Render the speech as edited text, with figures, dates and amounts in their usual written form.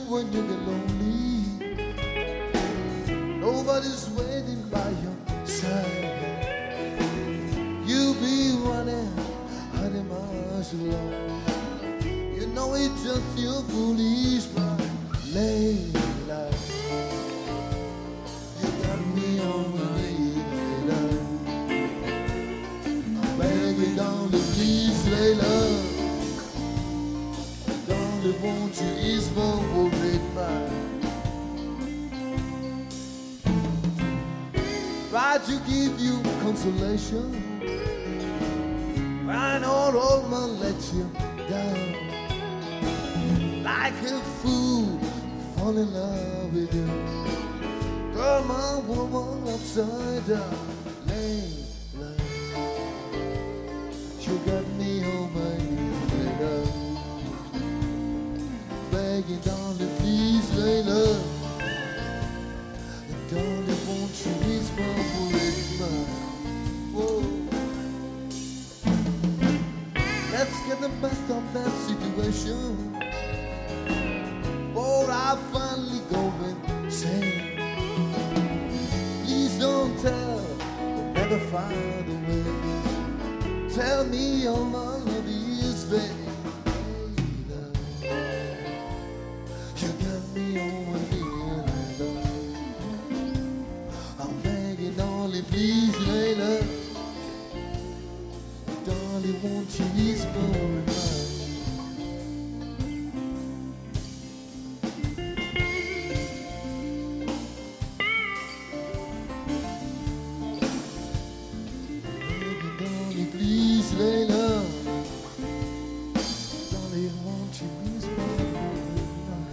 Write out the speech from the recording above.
when you get lonely. Nobody's waiting by your side. You'll be running 100 miles alone. You know it's just your foolish mind. Layla, you got me on my Layla. I'm begging down to please, Layla. Darling, won't you ease my worried mind? Try to give you consolation. I know all my let you down. Like a fool, fall in love with you. Turn my woman upside down. Layla, you got me on my knees, Layla. Begging, darling, please, Layla. And darling, won't you ease my worried mind? Whoa. Let's get the best of that situation. For I finally go insane. Please don't tell, we'll never find a way. Tell me your love is vain. You got me on my knees, Layla. I'm begging, darling, please, Layla. Darling, won't you ease my mind? Please, Layla. Darling, won't you ease my mind?